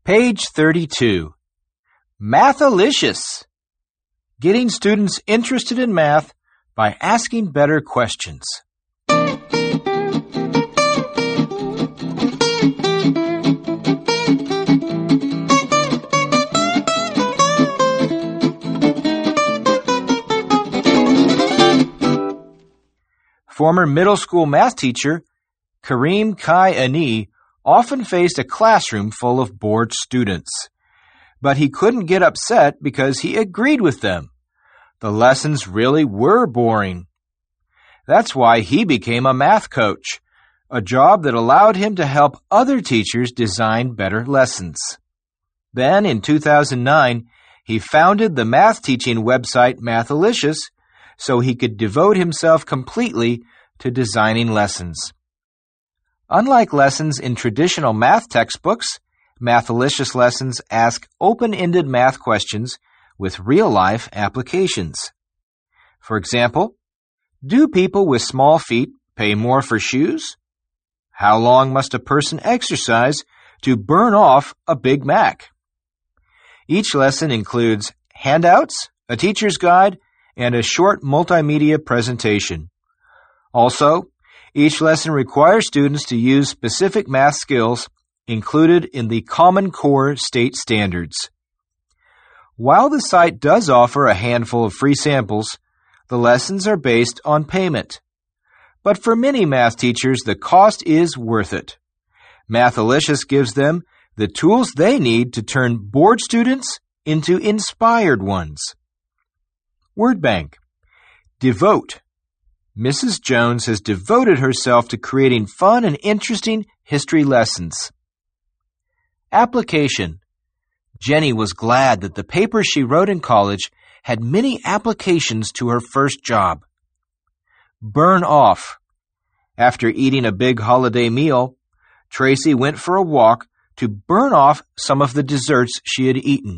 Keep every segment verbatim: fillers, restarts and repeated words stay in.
Page thirty-two. Mathalicious. Getting students interested in math by asking better questions. Former middle school math teacher Kareem Kai-Ani often faced a classroom full of bored students. But he couldn't get upset because he agreed with them. The lessons really were boring. That's why he became a math coach, a job that allowed him to help other teachers design better lessons. Then, in two thousand nine, he founded the math teaching website Mathalicious so he could devote himself completely to designing lessons. Unlike lessons in traditional math textbooks, Mathalicious lessons ask open-ended math questions with real-life applications. For example, do people with small feet pay more for shoes? How long must a person exercise to burn off a Big Mac? Each lesson includes handouts, a teacher's guide, and a short multimedia presentation. Also, each lesson requires students to use specific math skills included in the Common Core state standards. While the site does offer a handful of free samples, the lessons are based on payment. But for many math teachers, the cost is worth it. Mathalicious gives them the tools they need to turn bored students into inspired ones. Word bank. Devote. Missus Jones has devoted herself to creating fun and interesting history lessons. Application. Jenny was glad that the paper she wrote in college had many applications to her first job. Burn off. After eating a big holiday meal, Tracy went for a walk to burn off some of the desserts she had eaten.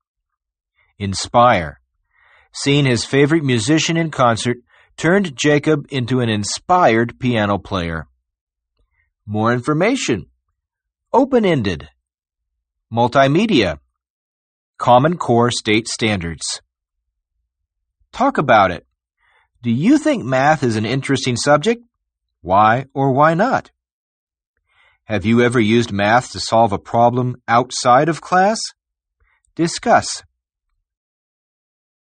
Inspire. Seeing his favorite musician in concert turned Jacob into an inspired piano player. More information. Open-ended. Multimedia. Common Core state standards. Talk about it. Do you think math is an interesting subject? Why or why not? Have you ever used math to solve a problem outside of class? Discuss.